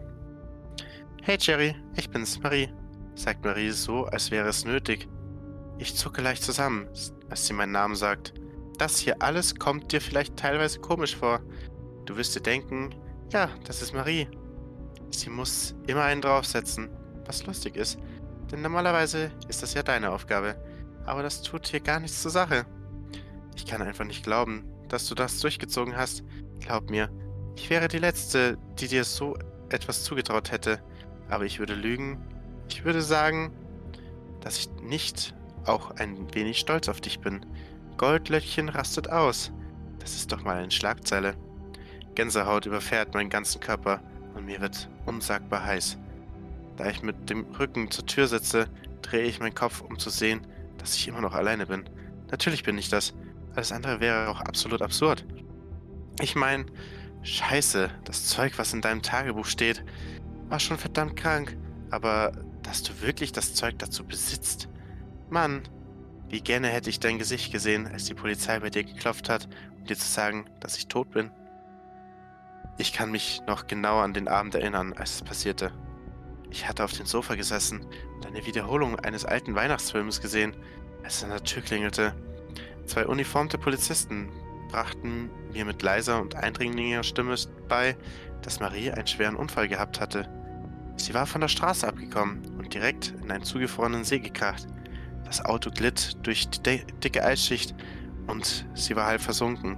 Hey Jerry, ich bin's, Marie, sagt Marie so, als wäre es nötig. Ich zucke leicht zusammen, als sie meinen Namen sagt. Das hier alles kommt dir vielleicht teilweise komisch vor. Du wirst dir denken, ja, das ist Marie. Sie muss immer einen draufsetzen, was lustig ist, denn normalerweise ist das ja deine Aufgabe. Aber das tut hier gar nichts zur Sache. Ich kann einfach nicht glauben, dass du das durchgezogen hast. Glaub mir, ich wäre die Letzte, die dir so etwas zugetraut hätte. Aber ich würde lügen. Ich würde sagen, dass ich nicht auch ein wenig stolz auf dich bin. Goldlöckchen rastet aus. Das ist doch mal eine Schlagzeile. Gänsehaut überfährt meinen ganzen Körper und mir wird unsagbar heiß. Da ich mit dem Rücken zur Tür sitze, drehe ich meinen Kopf, um zu sehen, dass ich immer noch alleine bin. Natürlich bin ich das. Alles andere wäre auch absolut absurd. Ich meine, scheiße, das Zeug, was in deinem Tagebuch steht, war schon verdammt krank. Aber dass du wirklich das Zeug dazu besitzt? Mann, wie gerne hätte ich dein Gesicht gesehen, als die Polizei bei dir geklopft hat, um dir zu sagen, dass ich tot bin. Ich kann mich noch genau an den Abend erinnern, als es passierte. Ich hatte auf dem Sofa gesessen und eine Wiederholung eines alten Weihnachtsfilms gesehen, als es an der Tür klingelte. Zwei uniformte Polizisten brachten mir mit leiser und eindringlicher Stimme bei, dass Marie einen schweren Unfall gehabt hatte. Sie war von der Straße abgekommen und direkt in einen zugefrorenen See gekracht. Das Auto glitt durch die dicke Eisschicht und sie war halb versunken,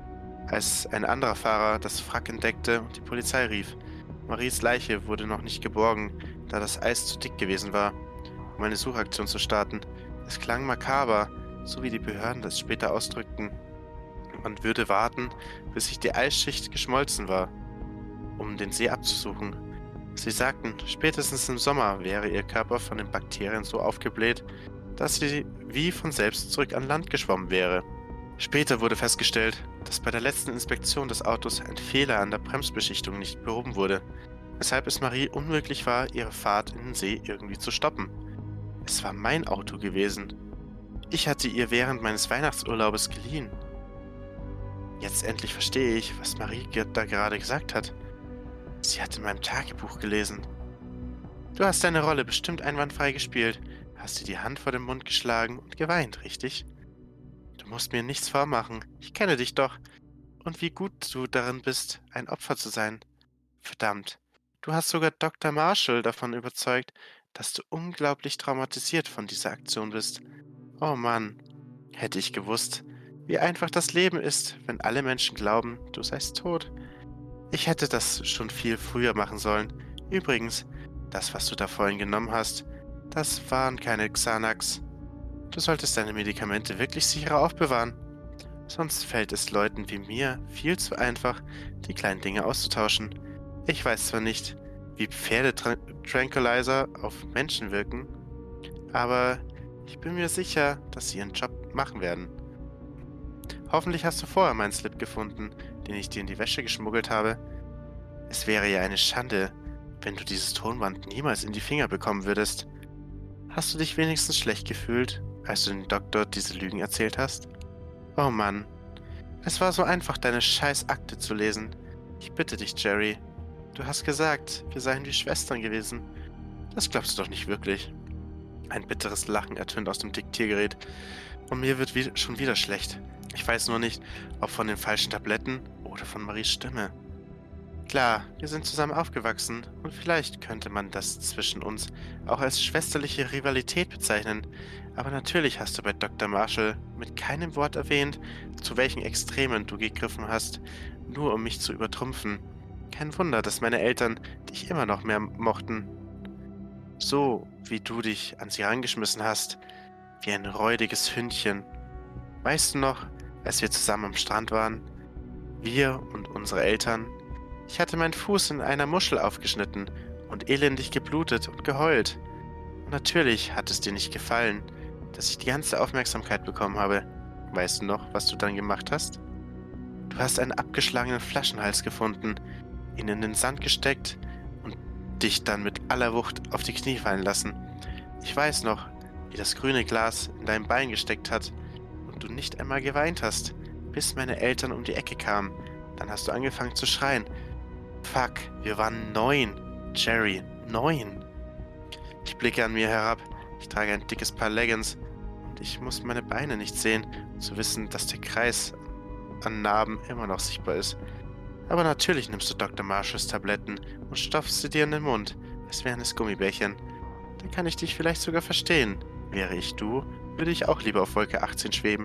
als ein anderer Fahrer das Wrack entdeckte und die Polizei rief. Maries Leiche wurde noch nicht geborgen, da das Eis zu dick gewesen war, um eine Suchaktion zu starten. Es klang makaber, so wie die Behörden das später ausdrückten. Man würde warten, bis sich die Eisschicht geschmolzen war, um den See abzusuchen. Sie sagten, spätestens im Sommer wäre ihr Körper von den Bakterien so aufgebläht, dass sie wie von selbst zurück an Land geschwommen wäre. Später wurde festgestellt, dass bei der letzten Inspektion des Autos ein Fehler an der Bremsbeschichtung nicht behoben wurde, weshalb es Marie unmöglich war, ihre Fahrt in den See irgendwie zu stoppen. Es war mein Auto gewesen. Ich hatte ihr während meines Weihnachtsurlaubes geliehen. Jetzt endlich verstehe ich, was Marie da gerade gesagt hat. Sie hat in meinem Tagebuch gelesen. Du hast deine Rolle bestimmt einwandfrei gespielt, hast dir die Hand vor den Mund geschlagen und geweint, richtig? Du musst mir nichts vormachen, ich kenne dich doch. Und wie gut du darin bist, ein Opfer zu sein. Verdammt, du hast sogar Doktor Marshall davon überzeugt, dass du unglaublich traumatisiert von dieser Aktion bist. Oh Mann, hätte ich gewusst, wie einfach das Leben ist, wenn alle Menschen glauben, du seist tot. Ich hätte das schon viel früher machen sollen. Übrigens, das, was du da vorhin genommen hast, das waren keine Xanax. Du solltest deine Medikamente wirklich sicherer aufbewahren. Sonst fällt es Leuten wie mir viel zu einfach, die kleinen Dinge auszutauschen. Ich weiß zwar nicht, wie Pferdetranquilizer auf Menschen wirken, aber ich bin mir sicher, dass sie ihren Job machen werden. Hoffentlich hast du vorher meinen Slip gefunden, den ich dir in die Wäsche geschmuggelt habe. Es wäre ja eine Schande, wenn du dieses Tonband niemals in die Finger bekommen würdest. Hast du dich wenigstens schlecht gefühlt, als du dem Doktor diese Lügen erzählt hast? Oh Mann, es war so einfach, deine scheiß Akte zu lesen. Ich bitte dich, Jerry. Du hast gesagt, wir seien wie Schwestern gewesen. Das glaubst du doch nicht wirklich. Ein bitteres Lachen ertönt aus dem Diktiergerät und mir wird wie schon wieder schlecht. Ich weiß nur nicht, ob von den falschen Tabletten oder von Maries Stimme. Klar, wir sind zusammen aufgewachsen und vielleicht könnte man das zwischen uns auch als schwesterliche Rivalität bezeichnen. Aber natürlich hast du bei Doktor Marshall mit keinem Wort erwähnt, zu welchen Extremen du gegriffen hast, nur um mich zu übertrumpfen. Kein Wunder, dass meine Eltern dich immer noch mehr mochten. So wie du dich an sie herangeschmissen hast, wie ein räudiges Hündchen. Weißt du noch, als wir zusammen am Strand waren? Wir und unsere Eltern. Ich hatte meinen Fuß in einer Muschel aufgeschnitten und elendig geblutet und geheult. Und natürlich hat es dir nicht gefallen, dass ich die ganze Aufmerksamkeit bekommen habe. Weißt du noch, was du dann gemacht hast? Du hast einen abgeschlagenen Flaschenhals gefunden, ihn in den Sand gesteckt und dich dann mit aller Wucht auf die Knie fallen lassen. Ich weiß noch, wie das grüne Glas in deinem Bein gesteckt hat und du nicht einmal geweint hast, bis meine Eltern um die Ecke kamen. Dann hast du angefangen zu schreien. Fuck, wir waren neun. Jerry, neun. Ich blicke an mir herab. Ich trage ein dickes Paar Leggings und ich muss meine Beine nicht sehen, um zu wissen, dass der Kreis an Narben immer noch sichtbar ist. Aber natürlich nimmst du Doktor Marshalls Tabletten und stopfst sie dir in den Mund, als wären es Gummibärchen. Dann kann ich dich vielleicht sogar verstehen. Wäre ich du, würde ich auch lieber auf Wolke achtzehn schweben.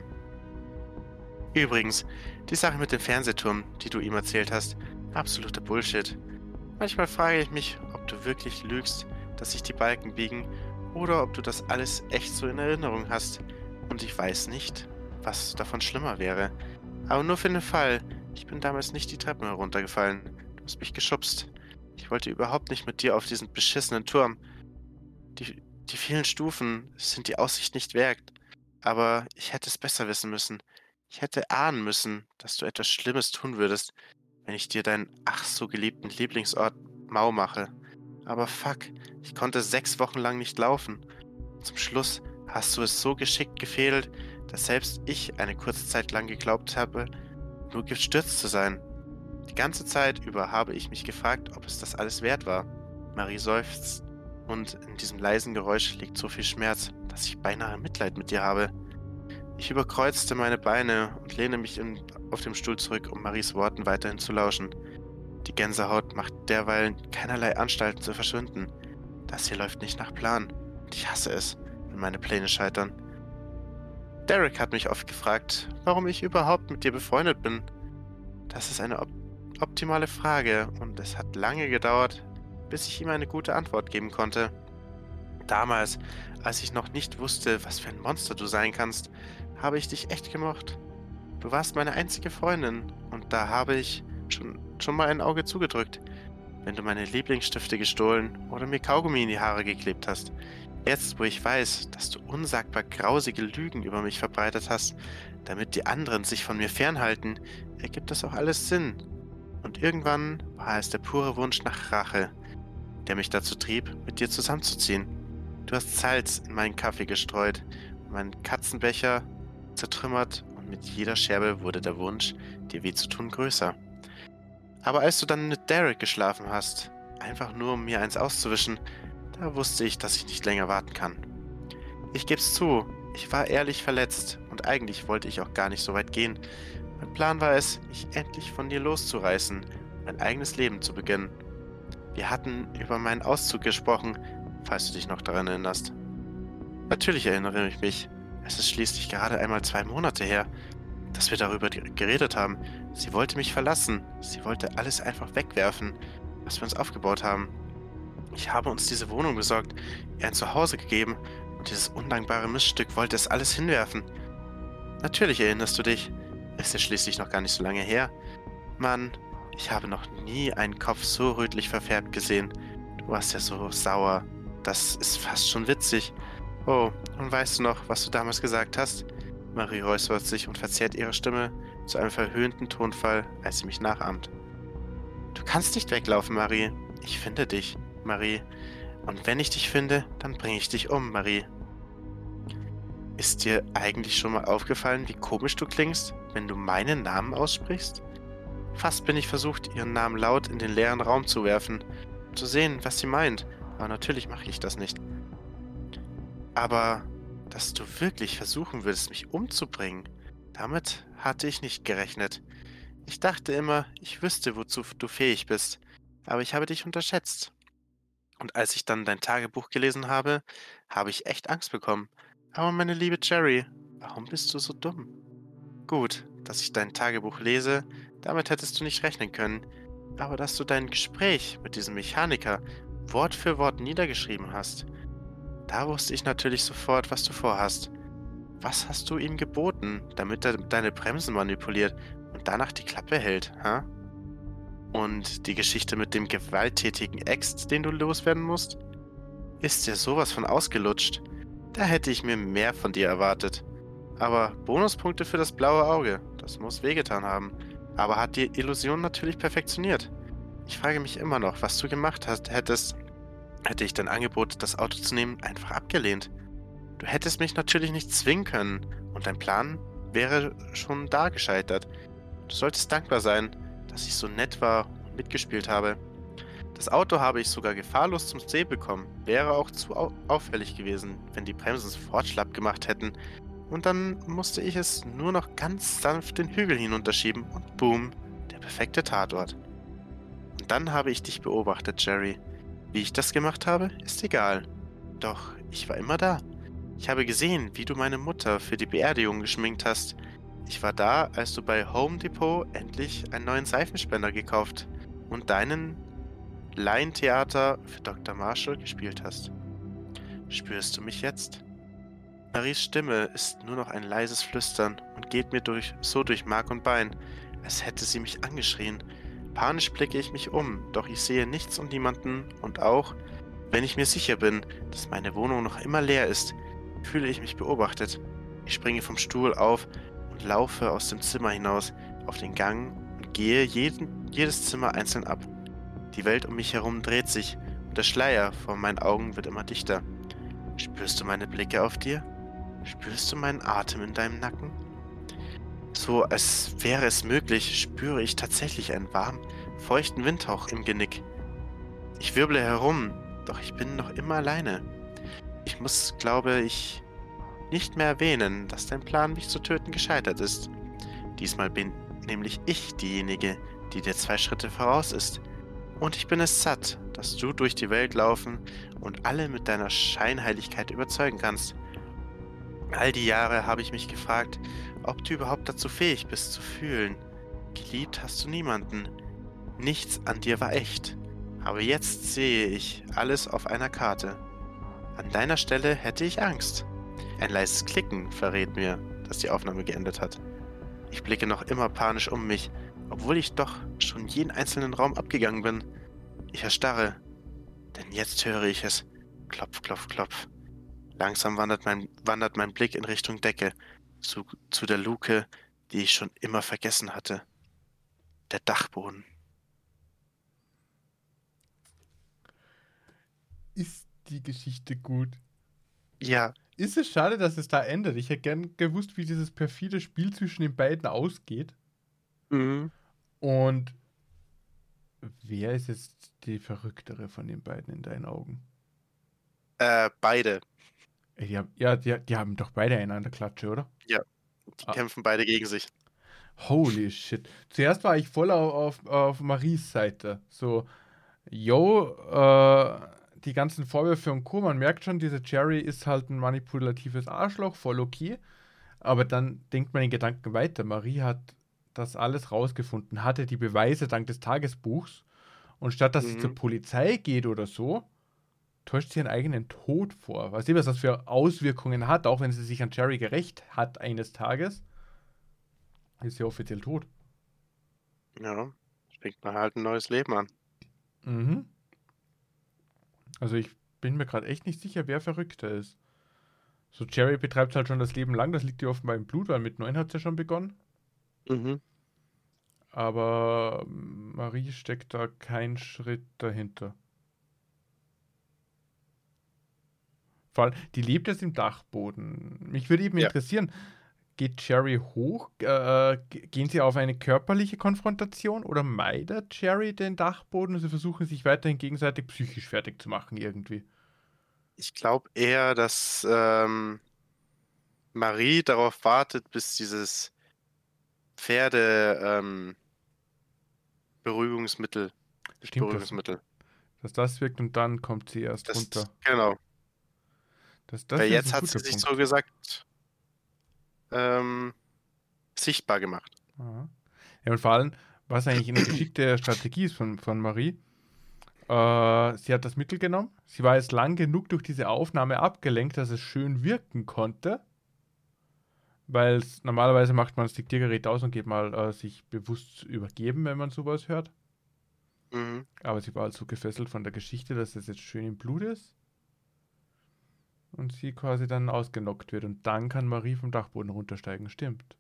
Übrigens, die Sache mit dem Fernsehturm, die du ihm erzählt hast, absoluter Bullshit. Manchmal frage ich mich, ob du wirklich lügst, dass sich die Balken biegen, oder ob du das alles echt so in Erinnerung hast. Und ich weiß nicht, was davon schlimmer wäre. Aber nur für den Fall, ich bin damals nicht die Treppen heruntergefallen. Du hast mich geschubst. Ich wollte überhaupt nicht mit dir auf diesen beschissenen Turm. Die, die vielen Stufen sind die Aussicht nicht wert. Aber ich hätte es besser wissen müssen. Ich hätte ahnen müssen, dass du etwas Schlimmes tun würdest, wenn ich dir deinen ach so geliebten Lieblingsort mau mache. Aber fuck, ich konnte sechs Wochen lang nicht laufen. Zum Schluss hast du es so geschickt gefädelt, dass selbst ich eine kurze Zeit lang geglaubt habe, nur gestürzt zu sein. Die ganze Zeit über habe ich mich gefragt, ob es das alles wert war. Marie seufzt und in diesem leisen Geräusch liegt so viel Schmerz, dass ich beinahe Mitleid mit dir habe. Ich überkreuzte meine Beine und lehne mich in, auf dem Stuhl zurück, um Maries Worten weiterhin zu lauschen. Die Gänsehaut macht derweil keinerlei Anstalten zu verschwinden. Das hier läuft nicht nach Plan. Und ich hasse es, wenn meine Pläne scheitern. Derek hat mich oft gefragt, warum ich überhaupt mit dir befreundet bin. Das ist eine op optimale Frage und es hat lange gedauert, bis ich ihm eine gute Antwort geben konnte. Damals, als ich noch nicht wusste, was für ein Monster du sein kannst, habe ich dich echt gemocht. Du warst meine einzige Freundin und da habe ich schon, schon mal ein Auge zugedrückt, wenn du meine Lieblingsstifte gestohlen oder mir Kaugummi in die Haare geklebt hast. Jetzt, wo ich weiß, dass du unsagbar grausige Lügen über mich verbreitet hast, damit die anderen sich von mir fernhalten, ergibt das auch alles Sinn. Und irgendwann war es der pure Wunsch nach Rache, der mich dazu trieb, mit dir zusammenzuziehen. Du hast Salz in meinen Kaffee gestreut, meinen Katzenbecher zertrümmert und mit jeder Scherbe wurde der Wunsch, dir weh zu tun, größer. Aber als du dann mit Derek geschlafen hast, einfach nur um mir eins auszuwischen, da wusste ich, dass ich nicht länger warten kann. Ich geb's zu, ich war ehrlich verletzt und eigentlich wollte ich auch gar nicht so weit gehen. Mein Plan war es, mich endlich von dir loszureißen, mein eigenes Leben zu beginnen. Wir hatten über meinen Auszug gesprochen, falls du dich noch daran erinnerst. Natürlich erinnere ich mich. Es ist schließlich gerade einmal zwei Monate her, dass wir darüber geredet haben. Sie wollte mich verlassen. Sie wollte alles einfach wegwerfen, was wir uns aufgebaut haben. Ich habe uns diese Wohnung besorgt, ihr ein Zuhause gegeben und dieses undankbare Miststück wollte es alles hinwerfen. Natürlich erinnerst du dich. Es ist schließlich noch gar nicht so lange her. Mann, ich habe noch nie einen Kopf so rötlich verfärbt gesehen. Du warst ja so sauer. Das ist fast schon witzig. Oh, und weißt du noch, was du damals gesagt hast? Marie räuspert sich und verzerrt ihre Stimme zu einem verhöhnten Tonfall, als sie mich nachahmt. Du kannst nicht weglaufen, Marie. Ich finde dich, Marie. Und wenn ich dich finde, dann bringe ich dich um, Marie. Ist dir eigentlich schon mal aufgefallen, wie komisch du klingst, wenn du meinen Namen aussprichst? Fast bin ich versucht, ihren Namen laut in den leeren Raum zu werfen, um zu sehen, was sie meint. Aber natürlich mache ich das nicht. Aber, dass du wirklich versuchen würdest, mich umzubringen, damit hatte ich nicht gerechnet. Ich dachte immer, ich wüsste, wozu du fähig bist, aber ich habe dich unterschätzt. Und als ich dann dein Tagebuch gelesen habe, habe ich echt Angst bekommen. Aber meine liebe Jerry, warum bist du so dumm? Gut, dass ich dein Tagebuch lese, damit hättest du nicht rechnen können. Aber dass du dein Gespräch mit diesem Mechaniker Wort für Wort niedergeschrieben hast, da wusste ich natürlich sofort, was du vorhast. Was hast du ihm geboten, damit er deine Bremsen manipuliert und danach die Klappe hält, ha? Und die Geschichte mit dem gewalttätigen Ex, den du loswerden musst? Ist dir sowas von ausgelutscht? Da hätte ich mir mehr von dir erwartet. Aber Bonuspunkte für das blaue Auge, das muss wehgetan haben. Aber hat die Illusion natürlich perfektioniert. Ich frage mich immer noch, was du gemacht hast, hättest, hätte ich dein Angebot, das Auto zu nehmen, einfach abgelehnt. Du hättest mich natürlich nicht zwingen können und dein Plan wäre schon da gescheitert. Du solltest dankbar sein, dass ich so nett war und mitgespielt habe. Das Auto habe ich sogar gefahrlos zum See bekommen. Wäre auch zu au auffällig gewesen, wenn die Bremsen sofort schlapp gemacht hätten. Und dann musste ich es nur noch ganz sanft den Hügel hinunterschieben und boom, der perfekte Tatort. Und dann habe ich dich beobachtet, Jerry. Wie ich das gemacht habe, ist egal. Doch ich war immer da. Ich habe gesehen, wie du meine Mutter für die Beerdigung geschminkt hast. Ich war da, als du bei Home Depot endlich einen neuen Seifenspender gekauft und deinen Laientheater für Doktor Marshall gespielt hast. Spürst du mich jetzt? Maries Stimme ist nur noch ein leises Flüstern und geht mir durch, so durch Mark und Bein, als hätte sie mich angeschrien. Panisch blicke ich mich um, doch ich sehe nichts und niemanden und auch, wenn ich mir sicher bin, dass meine Wohnung noch immer leer ist, fühle ich mich beobachtet. Ich springe vom Stuhl auf und laufe aus dem Zimmer hinaus auf den Gang und gehe jeden, jedes Zimmer einzeln ab. Die Welt um mich herum dreht sich und der Schleier vor meinen Augen wird immer dichter. Spürst du meine Blicke auf dir? Spürst du meinen Atem in deinem Nacken? So, als wäre es möglich, spüre ich tatsächlich einen warmen, feuchten Windhauch im Genick. Ich wirble herum, doch ich bin noch immer alleine. Ich muss, glaube ich, nicht mehr erwähnen, dass dein Plan, mich zu töten, gescheitert ist. Diesmal bin nämlich ich diejenige, die dir zwei Schritte voraus ist. Und ich bin es satt, dass du durch die Welt laufen und alle mit deiner Scheinheiligkeit überzeugen kannst. All die Jahre habe ich mich gefragt, ob du überhaupt dazu fähig bist zu fühlen. Geliebt hast du niemanden. Nichts an dir war echt. Aber jetzt sehe ich alles auf einer Karte. An deiner Stelle hätte ich Angst. Ein leises Klicken verrät mir, dass die Aufnahme geendet hat. Ich blicke noch immer panisch um mich, obwohl ich doch schon jeden einzelnen Raum abgegangen bin. Ich erstarre, denn jetzt höre ich es. Klopf, klopf, klopf. Langsam wandert mein, wandert mein Blick in Richtung Decke, zu, zu der Luke, die ich schon immer vergessen hatte. Der Dachboden. Ist die Geschichte gut? Ja. Ist es schade, dass es da endet? Ich hätte gern gewusst, wie dieses perfide Spiel zwischen den beiden ausgeht. Mhm. Und wer ist jetzt die Verrücktere von den beiden in deinen Augen? Äh, beide. Ey, die haben, ja, die, die haben doch beide einen an der Klatsche, oder? Ja, die ah. kämpfen beide gegen sich. Holy shit. Zuerst war ich voll auf, auf, auf Maries Seite. So, yo, äh, die ganzen Vorwürfe und Co. Man merkt schon, dieser Jerry ist halt ein manipulatives Arschloch, voll okay. Aber dann denkt man den Gedanken weiter. Marie hat das alles rausgefunden, hatte die Beweise dank des Tagesbuchs. Und statt dass mhm. sie zur Polizei geht oder so, täuscht sie ihren eigenen Tod vor. Weißt du, was das für Auswirkungen hat, auch wenn sie sich an Jerry gerecht hat eines Tages, ist sie offiziell tot. Ja, fängt man halt ein neues Leben an. Mhm. Also ich bin mir gerade echt nicht sicher, wer verrückter ist. So, Jerry betreibt halt schon das Leben lang, das liegt ihr offenbar im Blut, weil mit neun hat sie ja schon begonnen. Mhm. Aber Marie steckt da kein Schritt dahinter. Vor allem, die lebt jetzt im Dachboden. Mich würde eben ja. interessieren, geht Jerry hoch? Äh, gehen sie auf eine körperliche Konfrontation oder meidet Jerry den Dachboden und sie versuchen sich weiterhin gegenseitig psychisch fertig zu machen irgendwie? Ich glaube eher, dass ähm, Marie darauf wartet, bis dieses Pferde ähm, Beruhigungsmittel, Stimmt Beruhigungsmittel. Das, dass das wirkt und dann kommt sie erst das, runter. Genau. Das, das Weil ist jetzt ein hat guter sie sich Punkt. so gesagt ähm, sichtbar gemacht. Aha. Ja, und vor allem, was eigentlich eine geschickte Strategie ist von, von Marie, äh, sie hat das Mittel genommen, sie war jetzt lang genug durch diese Aufnahme abgelenkt, dass es schön wirken konnte, weil normalerweise macht man das Diktiergerät aus und geht mal äh, sich bewusst übergeben, wenn man sowas hört. Mhm. Aber sie war halt so gefesselt von der Geschichte, dass es jetzt schön im Blut ist. Und sie quasi dann ausgenockt wird. Und dann kann Marie vom Dachboden runtersteigen. Stimmt.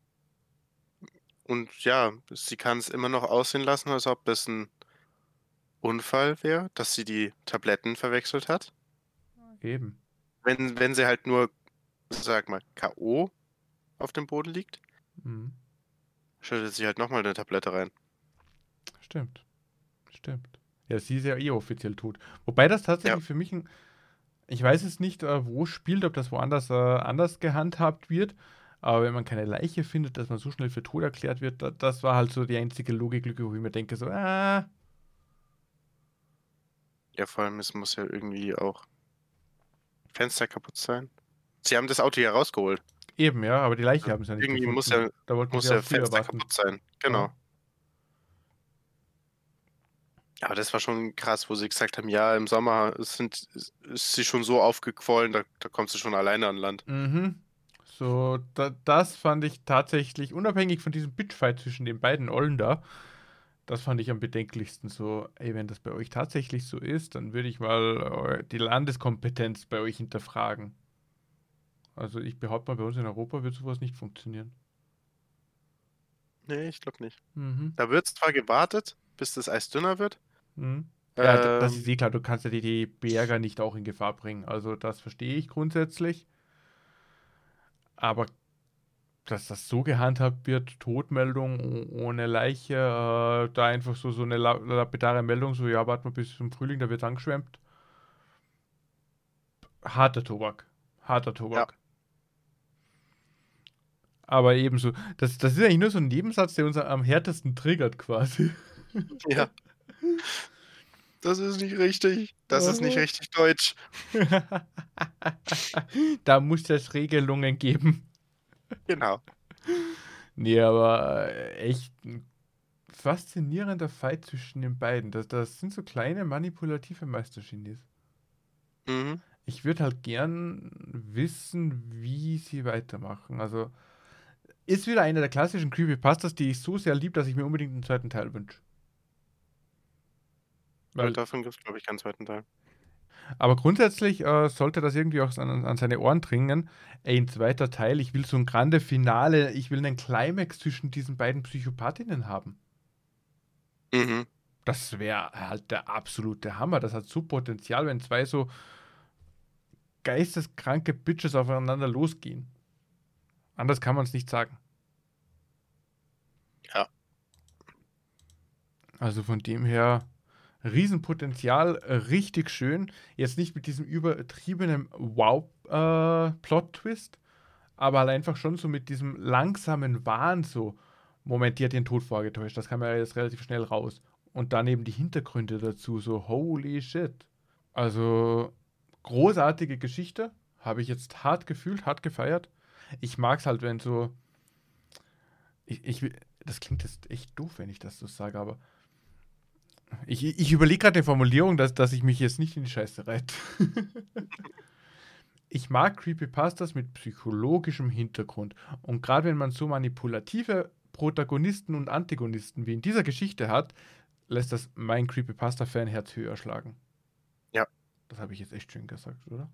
Und ja, sie kann es immer noch aussehen lassen, als ob es ein Unfall wäre, dass sie die Tabletten verwechselt hat. Eben. Wenn, wenn sie halt nur, sag mal, K O auf dem Boden liegt, Mhm. schüttet sie halt nochmal eine Tablette rein. Stimmt. Stimmt. Ja, sie ist ja eh offiziell tot. Wobei das tatsächlich Ja. für mich ein. Ich weiß es nicht, äh, wo es spielt, ob das woanders äh, anders gehandhabt wird. Aber wenn man keine Leiche findet, dass man so schnell für tot erklärt wird, da, das war halt so die einzige Logiklücke, wo ich mir denke, so, ah, Ja, vor allem, es muss ja irgendwie auch Fenster kaputt sein. Sie haben das Auto ja rausgeholt. eben, ja, aber die Leiche haben sie ja nicht Irgendwie gefunden. muss ja, Da wollten muss sie ja auch früher Fenster warten. kaputt sein. Genau. Ja. Aber das war schon krass, wo sie gesagt haben, ja, im Sommer sind, ist sie schon so aufgequollen, da, da kommt sie schon alleine an Land. Mhm. So, da, das fand ich tatsächlich, unabhängig von diesem Bitchfight zwischen den beiden Ollen da, das fand ich am bedenklichsten. So, ey, wenn das bei euch tatsächlich so ist, dann würde ich mal eu- die Landeskompetenz bei euch hinterfragen. Also ich behaupte mal, bei uns in Europa wird sowas nicht funktionieren. Nee, ich glaube nicht. Mhm. Da wird zwar gewartet, bis das Eis dünner wird. Mhm. Ja, d- das Ähm, ist eh klar, du kannst ja die, die Berger nicht auch in Gefahr bringen. Also das verstehe ich grundsätzlich. Aber dass das so gehandhabt wird, Todmeldung o- ohne Leiche, äh, da einfach so, so eine la lapidare Meldung, so ja, warte mal bis zum Frühling, da wird angeschwemmt. Harter Tobak. Harter ja, Tobak. Aber ebenso, das, das ist eigentlich nur so ein Nebensatz, der uns am härtesten triggert quasi. ja. Das ist nicht richtig. Das ist nicht Aha. richtig deutsch. Da muss es Regelungen geben. Genau. Nee, aber äh, echt ein faszinierender Fight zwischen den beiden. Das, das sind so kleine manipulative Meistergenies. Mhm. Ich würde halt gern wissen, wie sie weitermachen. Also, ist wieder einer der klassischen Creepypastas, die ich so sehr liebe, dass ich mir unbedingt einen zweiten Teil wünsche. Weil Weil, davon gibt es, glaube ich, keinen zweiten Teil. aber grundsätzlich äh, sollte das irgendwie auch an, an seine Ohren dringen. Ey, ein zweiter Teil, ich will so ein grande Finale, ich will einen Climax zwischen diesen beiden Psychopathinnen haben. Mhm. Das wäre halt der absolute Hammer. Das hat so Potenzial, wenn zwei so geisteskranke Bitches aufeinander losgehen. Anders kann man es nicht sagen. Ja. Also von dem her, Riesenpotenzial, äh, richtig schön. Jetzt nicht mit diesem übertriebenen Wow-Plot-Twist, aber halt einfach schon so mit diesem langsamen Wahn so. Moment, die hat den Tod vorgetäuscht. Das kam ja jetzt relativ schnell raus. Und dann eben die Hintergründe dazu, so holy shit. Also großartige Geschichte. Habe ich jetzt hart gefühlt, hart gefeiert. Ich mag es halt, wenn so. Ich, ich, will- das klingt jetzt echt doof, wenn ich das so sage, aber ich, ich überlege gerade eine Formulierung, dass, dass ich mich jetzt nicht in die Scheiße reite. Ich mag Creepypastas mit psychologischem Hintergrund. Und gerade wenn man so manipulative Protagonisten und Antagonisten wie in dieser Geschichte hat, lässt das mein Creepypasta-Fan-Herz höher schlagen. Ja. Das habe ich jetzt echt schön gesagt, oder?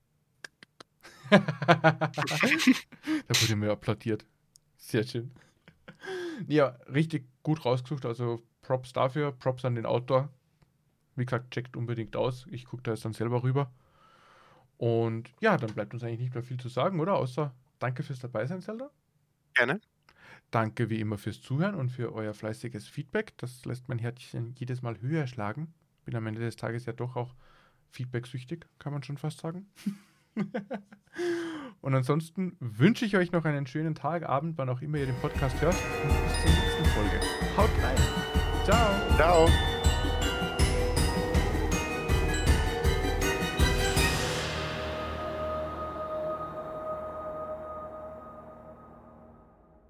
Da wurde mir applaudiert. Sehr schön. Ja, richtig gut rausgesucht. Also Props dafür, Props an den Autor. Wie gesagt, checkt unbedingt aus. Ich gucke da jetzt dann selber rüber. Und ja, dann bleibt uns eigentlich nicht mehr viel zu sagen, oder? Außer danke fürs Dabeisein, Zelda. Gerne. Danke wie immer fürs Zuhören und für euer fleißiges Feedback. Das lässt mein Herzchen jedes Mal höher schlagen. Bin am Ende des Tages ja doch auch feedbacksüchtig, kann man schon fast sagen. Und ansonsten wünsche ich euch noch einen schönen Tag, Abend, wann auch immer ihr den Podcast hört. Und bis zur nächsten Folge. Haut rein. Ciao. Ciao.